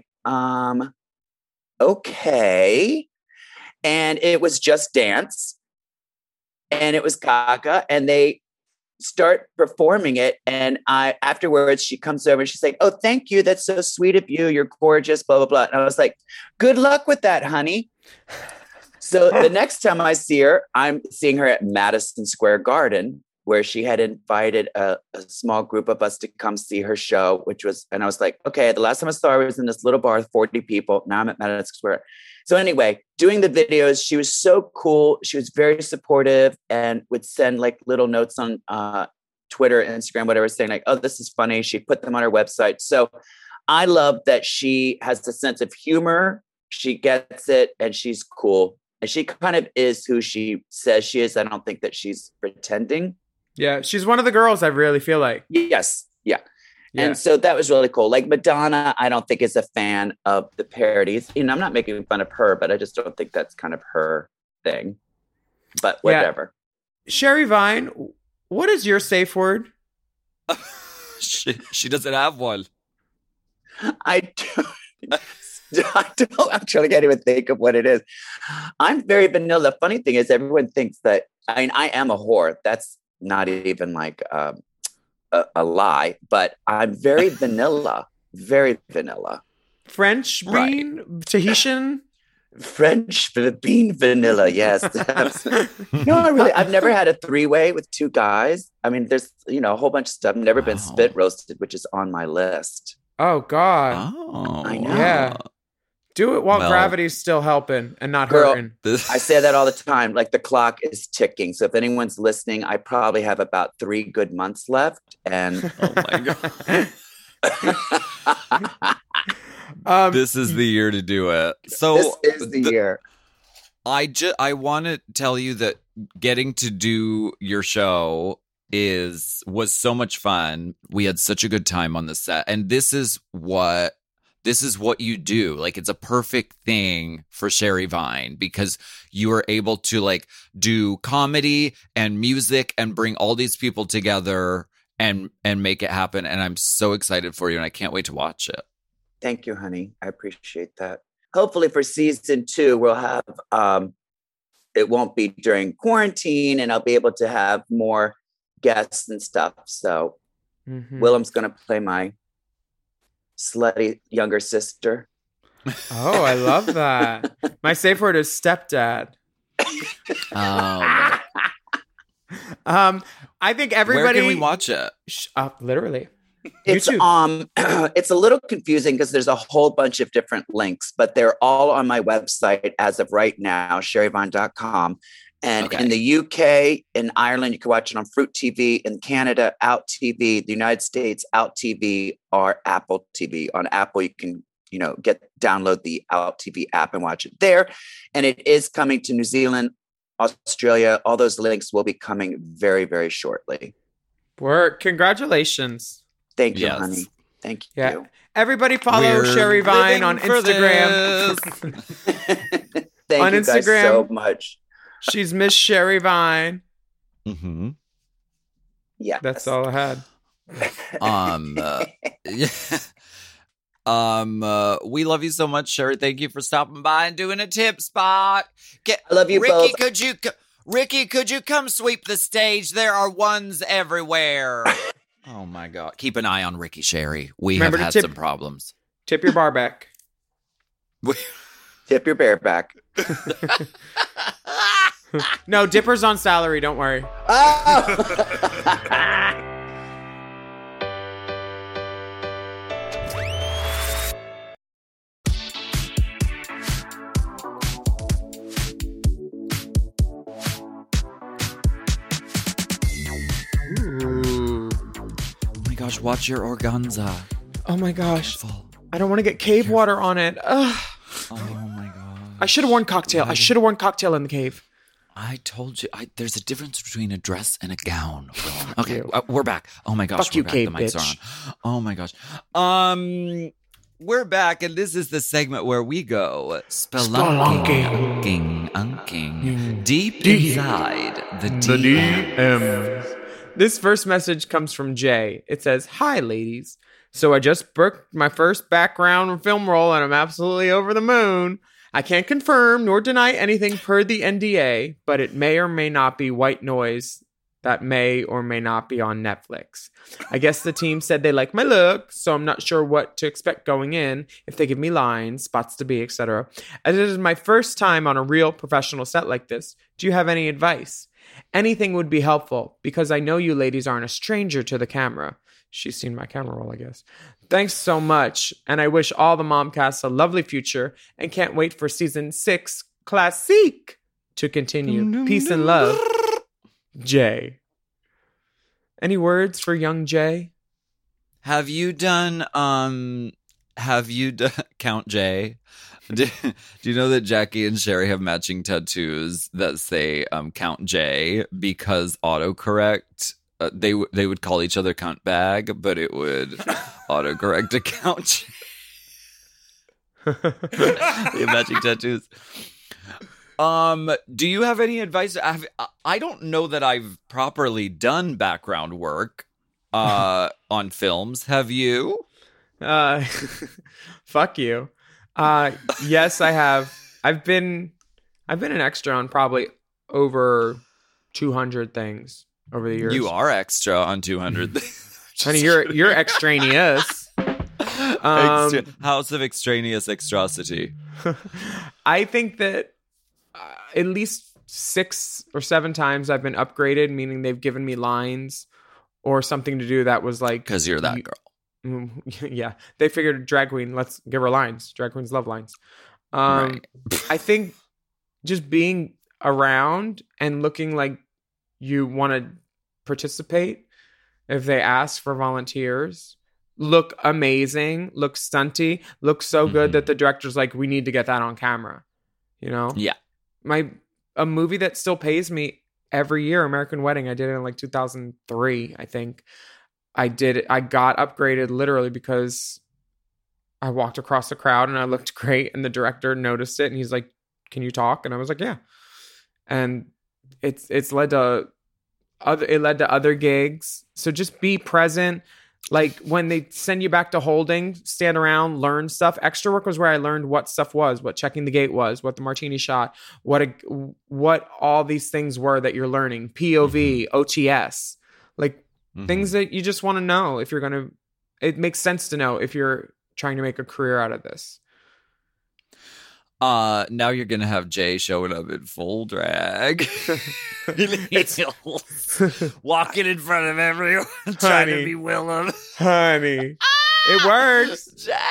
okay. And it was Just Dance. And it was Gaga, and they start performing it. And afterwards, she comes over and she's like, "Oh, thank you. That's so sweet of you. You're gorgeous, blah, blah, blah." And I was like, "Good luck with that, honey." So the next time I see her, I'm seeing her at Madison Square Garden, where she had invited a small group of us to come see her show, and I was like, okay, the last time I saw her was in this little bar with 40 people. Now I'm at Madison Square. So anyway, doing the videos, she was so cool. She was very supportive and would send like little notes on Twitter, Instagram, whatever, saying like, "Oh, this is funny." She put them on her website. So I love that she has a sense of humor. She gets it and she's cool. And she kind of is who she says she is. I don't think that she's pretending. Yeah, she's one of the girls, I really feel like. Yes, yeah. And so that was really cool. Like Madonna, I don't think is a fan of the parodies. You know, I'm not making fun of her, but I just don't think that's kind of her thing. But whatever. Yeah. Sherry Vine, what is your safe word? She doesn't have one. I don't actually can't even think of what it is. I'm very vanilla. The funny thing is everyone thinks that, I mean, I am a whore. That's not even like a lie, but I'm very vanilla, very vanilla. French bean, Tahitian? French bean vanilla, yes. No, I've never had a three-way with two guys. I mean, there's, a whole bunch of stuff. I've never been spit roasted, which is on my list. Oh, God. Oh, I know. Yeah. Do it while gravity's still helping and not hurting. I say that all the time. Like the clock is ticking. So if anyone's listening, I probably have about 3 good months left. And oh my God. This is the year to do it. So this is the year. I want to tell you that getting to do your show was so much fun. We had such a good time on the set. And this is what this is what you do. Like, it's a perfect thing for Sherry Vine because you are able to like do comedy and music and bring all these people together and make it happen. And I'm so excited for you and I can't wait to watch it. Thank you, honey. I appreciate that. Hopefully for season 2, we'll have, it won't be during quarantine and I'll be able to have more guests and stuff. So Willem's going to play my slutty younger sister. Oh, I love that. My safe word is stepdad. Oh. I think everybody. Where can we watch it? Literally. It's YouTube. It's a little confusing because there's a whole bunch of different links, but they're all on my website as of right now, sherryvine.com. And in the UK, in Ireland, you can watch it on Fruit TV. In Canada, Out TV. The United States, Out TV, or Apple TV. On Apple, you can download the Out TV app and watch it there. And it is coming to New Zealand, Australia. All those links will be coming very, very shortly. Congratulations. Thank you, honey. Thank you. Yeah. Everybody follow Sherry Vine on Instagram. Thank on you Instagram, guys so much. She's Miss Sherry Vine. Mm-hmm. Yeah. That's all I had. We love you so much, Sherry. Thank you for stopping by and doing a tip spot. I love you Ricky, both. Ricky, could you come sweep the stage? There are ones everywhere. Oh my God. Keep an eye on Ricky, Sherry. We have had some problems. Tip your bar back. Tip your bear back. No, Dipper's on salary. Don't worry. Gosh, watch your organza. Oh my gosh. Careful. I don't want to get cave water on it. Ugh. Oh my God. I should have worn cocktail. I should have worn cocktail in the cave. I told you. There's a difference between a dress and a gown. Okay, we're back. Oh my gosh. Fuck you, back. cave, the mics bitch. are on. Oh my gosh. We're back, and this is the segment where we go spelunking deep inside the DMs. This first message comes from Jay. It says, "Hi, ladies. So I just booked my first background film role, and I'm absolutely over the moon. I can't confirm nor deny anything per the NDA, but it may or may not be white noise that may or may not be on Netflix. I guess the team said they like my look, so I'm not sure what to expect going in, if they give me lines, spots to be, etc. As it is my first time on a real professional set like this, do you have any advice? Anything would be helpful, because I know you ladies aren't a stranger to the camera." She's seen my camera roll, I guess. "Thanks so much, and I wish all the Momcasts a lovely future, and can't wait for season 6 Classique to continue. Peace and love, Jay." Any words for young Jay? Have you done Count Jay? Do you know that Jackie and Sherry have matching tattoos that say Count J because autocorrect? They would call each other Count Bag, but it would autocorrect to Count J. They have matching tattoos. Do you have any advice? I don't know that I've properly done background work on films. Have you? Fuck you. Yes, I have. I've been an extra on probably over 200 things over the years. You are extra on 200 things. Honey, you're extraneous. House of Extraneous Extrosity. I think that at least 6 or 7 times I've been upgraded, meaning they've given me lines or something to do that was like, because you're that girl. Yeah, they figured drag queen, let's give her lines. Drag queens love lines. Right. I think just being around and looking like you want to participate if they ask for volunteers, look amazing, look stunty, look so good that the director's like, we need to get that on camera. You know? Yeah. A movie that still pays me every year, American Wedding, I did it in like 2003, I think. I got upgraded literally because I walked across the crowd and I looked great, and the director noticed it and he's like, "Can you talk?" And I was like, "Yeah." And it's led to other gigs. So just be present. Like when they send you back to holding, stand around, learn stuff. Extra work was where I learned what stuff was, what checking the gate was, what the martini shot, what all these things were that you're learning. POV, OTS, like things that you just want to know if you're going to, it makes sense to know if you're trying to make a career out of this. Now you're gonna have Jay showing up in full drag. Walking in front of everyone, trying to be Willem. Honey, it works.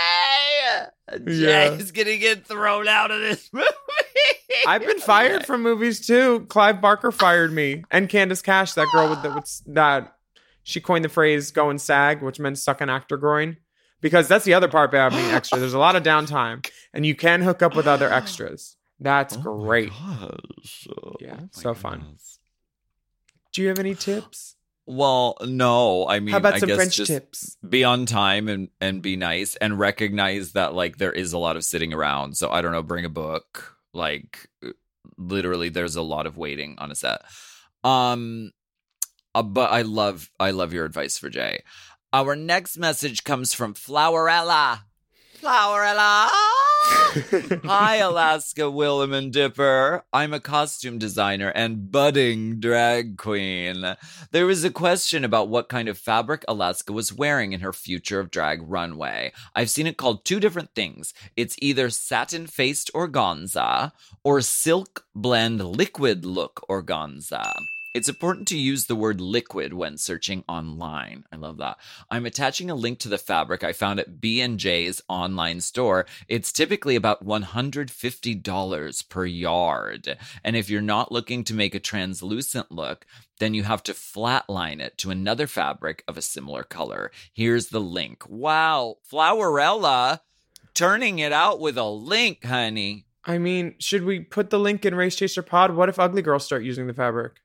Jay's gonna get thrown out of this movie. I've been fired from movies too. Clive Barker fired me, and Candace Cash, that girl that she coined the phrase "going SAG," which meant suck an actor groin. Because that's the other part about being extra. There's a lot of downtime, and you can hook up with other extras. That's great. Yeah, so fun. Do you have any tips? Well, no. I mean, how about I some guess French just tips? Be on time and be nice and recognize that like there is a lot of sitting around. So I don't know, bring a book. Like literally, there's a lot of waiting on a set. But I love your advice for Jay. Our next message comes from Flowerella. Flowerella! Hi, Alaska, Willem, and Dipper. I'm a costume designer and budding drag queen. There was a question about what kind of fabric Alaska was wearing in her Future of Drag runway. I've seen it called two different things. It's either satin-faced organza or silk blend liquid look organza. It's important to use the word liquid when searching online. I love that. I'm attaching a link to the fabric I found at B&J's online store. It's typically about $150 per yard. And if you're not looking to make a translucent look, then you have to flatline it to another fabric of a similar color. Here's the link. Wow, Flowerella, turning it out with a link, honey. I mean, should we put the link in Race Chaser Pod? What if ugly girls start using the fabric?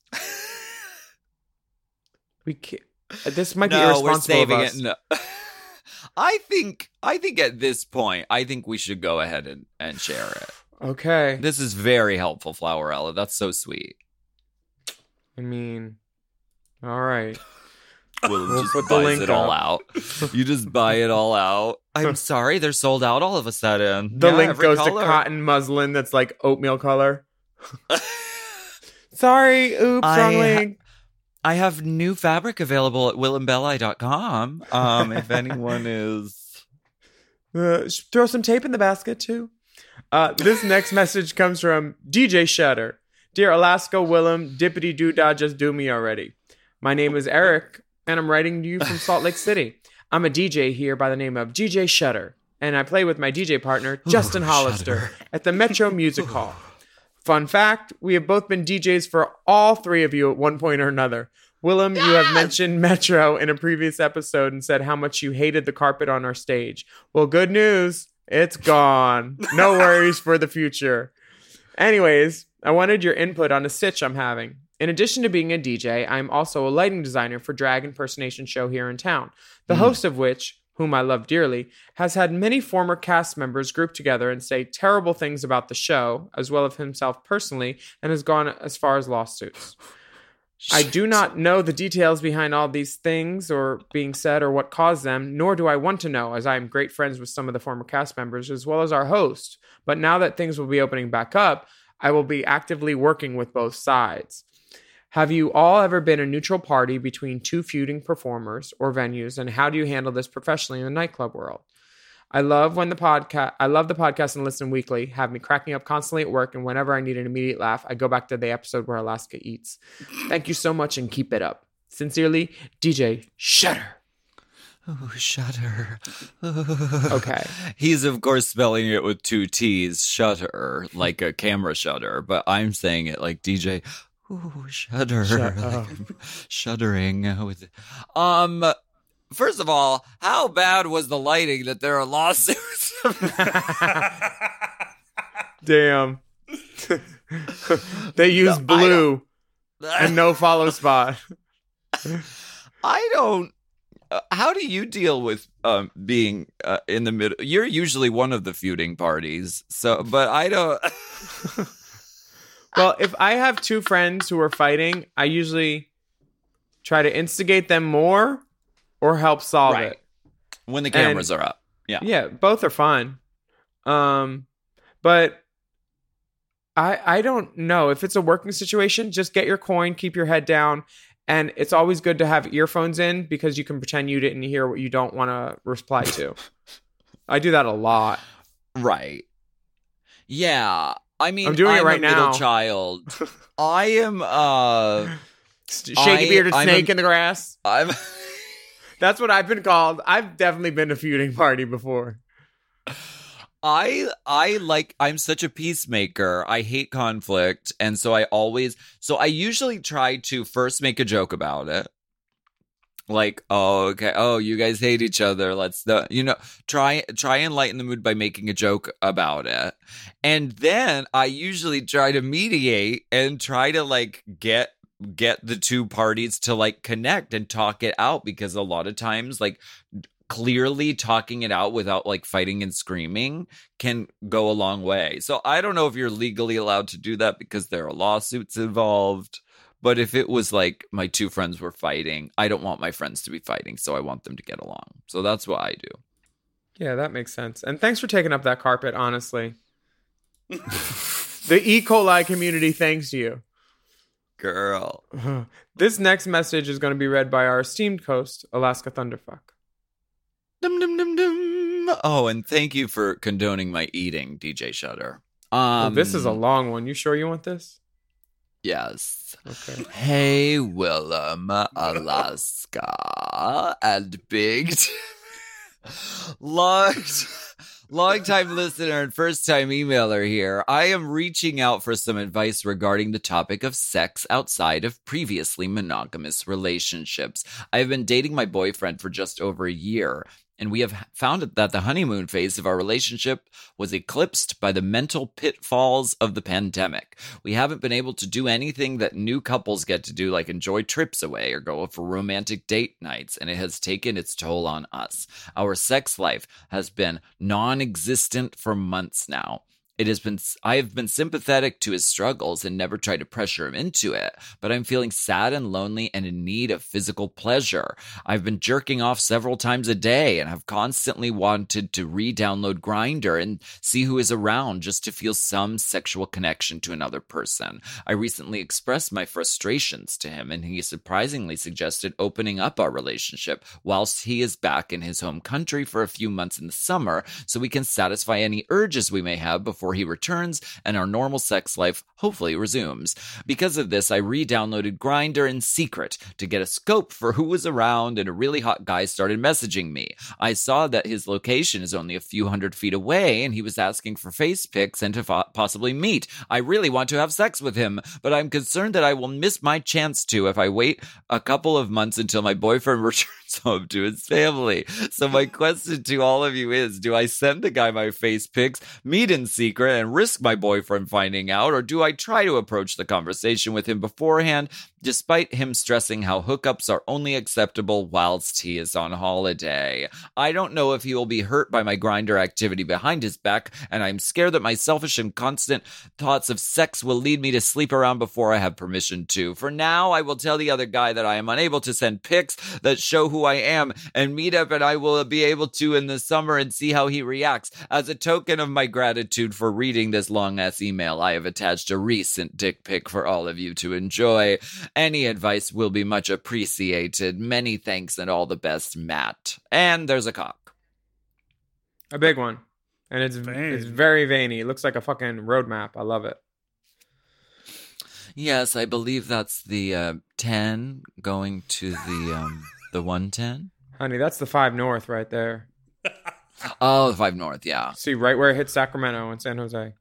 We can't. This might be irresponsible. We're saving it. No. I think at this point, I think we should go ahead and share it. Okay. This is very helpful, Flowerella. That's so sweet. I mean, all right. We'll just buys it all out. You just buy it all out. I'm sorry, they're sold out all of a sudden. The link goes to cotton muslin that's like oatmeal color. Sorry, oops, wrong link. I have new fabric available at willembelli.com. If anyone is... throw some tape in the basket, too. This next message comes from DJ Shutter. Dear Alaska, Willem, dippity-doo-dah, just do me already. My name is Eric, and I'm writing to you from Salt Lake City. I'm a DJ here by the name of DJ Shutter, and I play with my DJ partner, Justin Hollister, at the Metro Music Hall. Fun fact, we have both been DJs for all three of you at one point or another. Willem, you have mentioned Metro in a previous episode and said how much you hated the carpet on our stage. Well, good news. It's gone. No worries for the future. Anyways, I wanted your input on a sitch I'm having. In addition to being a DJ, I'm also a lighting designer for drag impersonation show here in town. The host of which, whom I love dearly, has had many former cast members group together and say terrible things about the show, as well as himself personally, and has gone as far as lawsuits. I do not know the details behind all these things or being said or what caused them, nor do I want to know, as I am great friends with some of the former cast members as well as our host. But now that things will be opening back up, I will be actively working with both sides. Have you all ever been a neutral party between two feuding performers or venues, and how do you handle this professionally in the nightclub world? I love the podcast and listen weekly, have me cracking up constantly at work, and whenever I need an immediate laugh, I go back to the episode where Alaska eats. Thank you so much and keep it up. Sincerely, DJ Shutter. Oh, Shutter. Okay. He's, of course, spelling it with two T's, Shutter, like a camera shutter, but I'm saying it like DJ... Ooh, Shutter. Like shuddering with first of all, how bad was the lighting that there are lawsuits? Damn. They use blue and no follow spot. I don't how do you deal with being in the middle? You're usually one of the feuding parties, but I don't. Well, if I have two friends who are fighting, I usually try to instigate them more or help solve it when the cameras are up. Yeah, both are fine. But I don't know if it's a working situation. Just get your coin, keep your head down. And it's always good to have earphones in because you can pretend you didn't hear what you don't want to reply to. I do that a lot. Right. Yeah. I mean, I'm doing it right now. Middle child. I am shaky bearded snake in the grass. That's what I've been called. I've definitely been to feuding party before. I'm such a peacemaker. I hate conflict. And so I usually try to first make a joke about it. Like, oh, okay. Oh, you guys hate each other. Let's, try and lighten the mood by making a joke about it. And then I usually try to mediate and try to like get the two parties to like connect and talk it out, because a lot of times like clearly talking it out without like fighting and screaming can go a long way. So I don't know if you're legally allowed to do that because there are lawsuits involved. But if it was like my two friends were fighting, I don't want my friends to be fighting, so I want them to get along. So that's what I do. Yeah, that makes sense. And thanks for taking up that carpet, honestly. The E. coli community thanks you. Girl. This next message is going to be read by our esteemed host, Alaska Thunderfuck. Dum, dum, dum, dum. Oh, and thank you for condoning my eating, DJ Shutter. This is a long one. You sure you want this? Yes. Okay. Hey, Willem, Alaska, and Big. Long-time listener and first-time emailer here. I am reaching out for some advice regarding the topic of sex outside of previously monogamous relationships. I have been dating my boyfriend for just over a year, and we have found that the honeymoon phase of our relationship was eclipsed by the mental pitfalls of the pandemic. We haven't been able to do anything that new couples get to do, like enjoy trips away or go for romantic date nights, and it has taken its toll on us. Our sex life has been non-existent for months now. I have been sympathetic to his struggles and never tried to pressure him into it, but I'm feeling sad and lonely and in need of physical pleasure. I've been jerking off several times a day and have constantly wanted to re-download Grindr and see who is around just to feel some sexual connection to another person. I recently expressed my frustrations to him, and he surprisingly suggested opening up our relationship whilst he is back in his home country for a few months in the summer so we can satisfy any urges we may have before he returns and our normal sex life hopefully resumes. Because of this, I re-downloaded Grindr in secret to get a scope for who was around, and a really hot guy started messaging me. I saw that his location is only a few 100 feet away, and he was asking for face pics and to possibly meet. I really want to have sex with him, but I'm concerned that I will miss my chance to if I wait a couple of months until my boyfriend returns home to his family. So my question to all of you is, do I send the guy my face pics, meet in secret, and risk my boyfriend finding out, or do I try to approach the conversation with him beforehand, despite him stressing how hookups are only acceptable whilst he is on holiday? I don't know if he will be hurt by my Grindr activity behind his back, and I'm scared that my selfish and constant thoughts of sex will lead me to sleep around before I have permission to. For now, I will tell the other guy that I am unable to send pics that show who I am, and meet up, and I will be able to in the summer and see how he reacts. As a token of my gratitude for reading this long-ass email, I have attached a recent dick pic for all of you to enjoy. Any advice will be much appreciated. Many thanks and all the best, Matt. And there's a cock. A big one. And it's very veiny. It looks like a fucking roadmap. I love it. Yes, I believe that's the 10 going to the 110. Honey, that's the 5 North right there. Oh, the 5 North, yeah. See, right where it hits Sacramento and San Jose.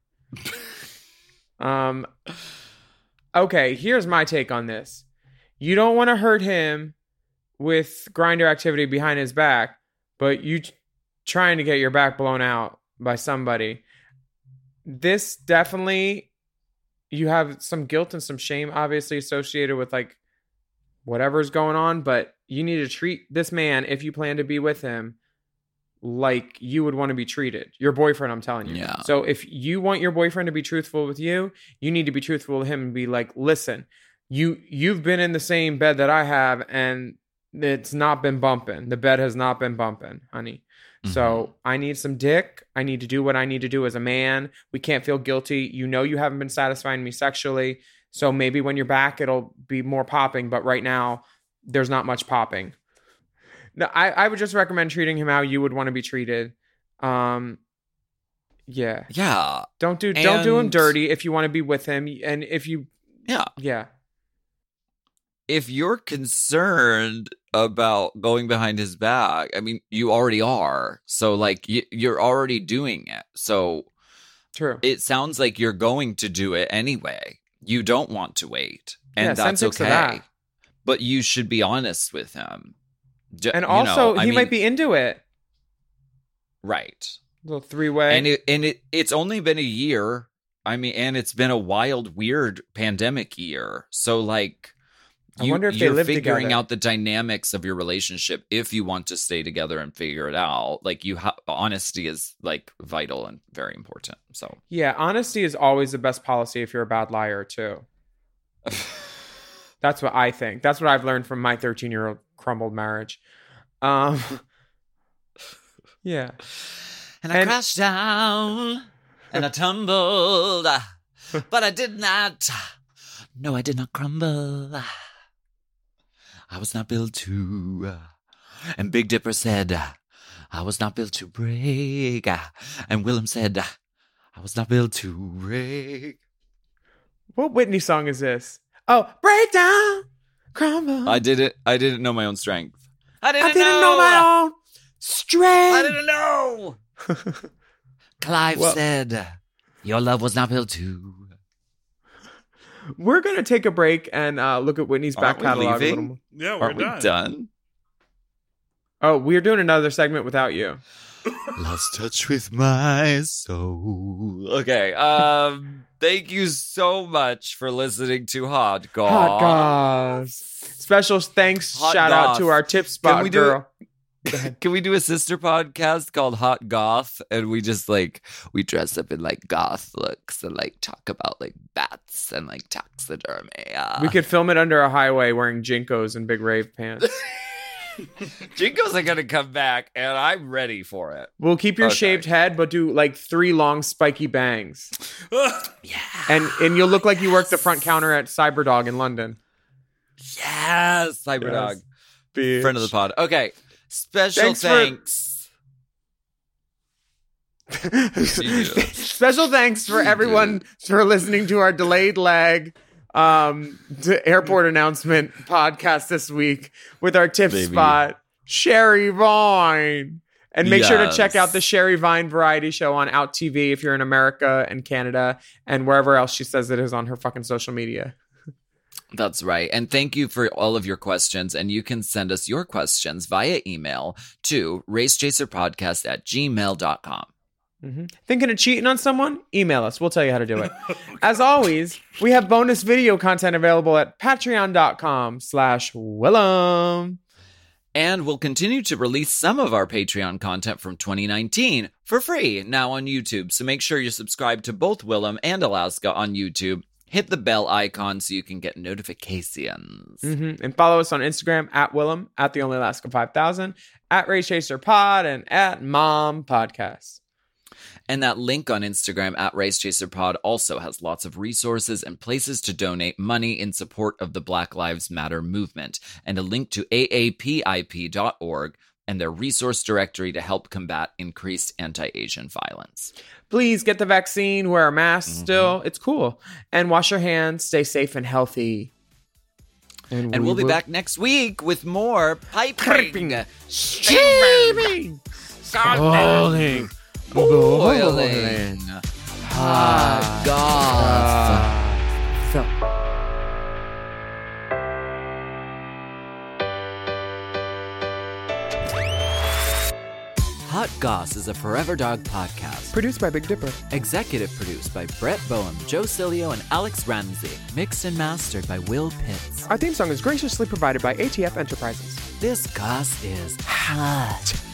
Okay, here's my take on this. You don't want to hurt him with Grindr activity behind his back, but you trying to get your back blown out by somebody. This definitely, you have some guilt and some shame obviously associated with like whatever's going on, but you need to treat this man, if you plan to be with him, like you would want to be treated. Your boyfriend, I'm telling you. Yeah. So if you want your boyfriend to be truthful with you, you need to be truthful with him and be like, listen, you've been in the same bed that I have, and it's not been bumping. The bed has not been bumping, honey. Mm-hmm. So I need some dick. I need to do what I need to do as a man. We can't feel guilty. You know you haven't been satisfying me sexually. So maybe when you're back, it'll be more popping. But right now, there's not much popping. No, I would just recommend treating him how you would want to be treated. Yeah. Yeah. Don't do him dirty if you want to be with him. And if you... Yeah. If you're concerned about going behind his back, I mean, you already are. So, like, you're already doing it. So, true. It sounds like you're going to do it anyway. You don't want to wait. And that's okay. That. But you should be honest with him. And also, he might be into it. Right. Little three-way. And it's only been a year. I mean, and it's been a wild, weird pandemic year. So, like... I wonder if they live together. You're figuring out the dynamics of your relationship if you want to stay together and figure it out. Like honesty is like vital and very important. So yeah, honesty is always the best policy if you're a bad liar too. That's what I think. That's what I've learned from my 13-year-old crumbled marriage. Yeah. And I crashed down and I tumbled, but I did not. No, I did not crumble. I was not built to. And Big Dipper said, I was not built to break. And Willem said, I was not built to break. What Whitney song is this? Oh, break down, crumble. I didn't know my own strength. I didn't know my own strength. I didn't know. Clive said, your love was not built to. We're going to take a break and look at Whitney's back catalog a little more. Yeah, we're done. Oh, we're doing another segment without you. Lost touch with my soul. Okay. Thank you so much for listening to Hot Goss. Hot Goss. Special thanks, shout out to our tip spot girl. Can we do a sister podcast called Hot Goth? And we just we dress up in goth looks and talk about bats and taxidermy. We could film it under a highway wearing Jinkos and big rave pants. Jinkos are going to come back and I'm ready for it. We'll keep your shaved head, but do 3 long spiky bangs. Yeah. And you'll look like you work the front counter at Cyberdog in London. Yes, Cyberdog. Yes. Friend of the pod. Okay. Special thanks. Special thanks for everyone for listening to our delayed leg to airport announcement podcast this week with our tip spot, Sherry Vine. And make sure to check out the Sherry Vine variety show on Out TV if you're in America and Canada and wherever else she says it is on her fucking social media. That's right. And thank you for all of your questions. And you can send us your questions via email to racechaserpodcast@gmail.com. Mm-hmm. Thinking of cheating on someone? Email us. We'll tell you how to do it. As always, we have bonus video content available at patreon.com/Willem. And we'll continue to release some of our Patreon content from 2019 for free now on YouTube. So make sure you're subscribed to both Willem and Alaska on YouTube. Hit the bell icon so you can get notifications. Mm-hmm. And follow us on Instagram at Willem, at The Only Alaska 5000, at Race Chaser Pod, and at Mom Podcast. And that link on Instagram at Race Chaser Pod also has lots of resources and places to donate money in support of the Black Lives Matter movement, and a link to aapip.org and their resource directory to help combat increased anti-Asian violence. Please get the vaccine, wear a mask still. It's cool. And wash your hands, stay safe and healthy. And we'll be back next week with more piping, steaming, scalding, boiling, hot goss. Hot Goss is a Forever Dog podcast. Produced by Big Dipper. Executive produced by Brett Boehm, Joe Cilio, and Alex Ramsey. Mixed and mastered by Will Pitts. Our theme song is graciously provided by ATF Enterprises. This goss is hot.